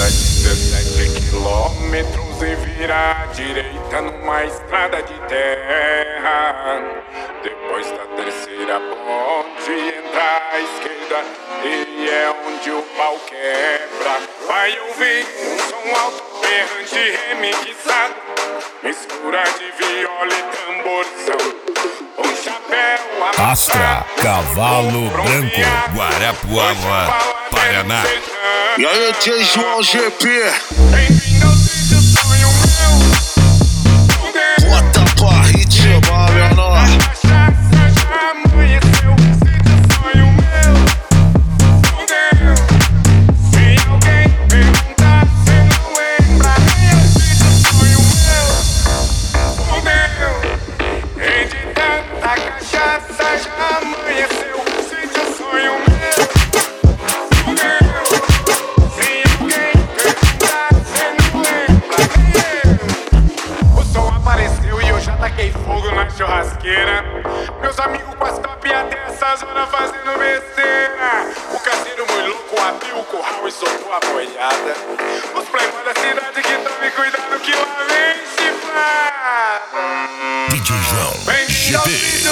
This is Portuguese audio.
17 quilômetros e vira à direita numa estrada de terra. Depois da terceira ponte entra à esquerda e é onde o pau quebra. Vai ouvir um som alto, berrante, remixado, mistura de viola e tamborzão. Um chapéu Astra, Cavalo Branco, Guarapuava, Paraná. E aí, tia João GP? Bem-vindo ao sítio sonho meu. Bota pra ritmar, menor. A cachaça já amanheceu, sítio sonho meu. Fudeu. Se alguém perguntar, cê não lembra nem o sítio sonho meu. Fudeu. E de tanta cachaça já amanheceu, sítio sonho meu. Fudeu. Se alguém perguntar, cê não lembra nem eu. O som apareceu e eu já taquei fogo na churrasqueira. Meus amigos com as top até essas horas fazendo besteira. O caseiro muito louco abriu o curral e soltou a boiada. Os playboys da cidade que tomem cuidado que lá vem chifrada. DJ João Bem-vindo ao GP.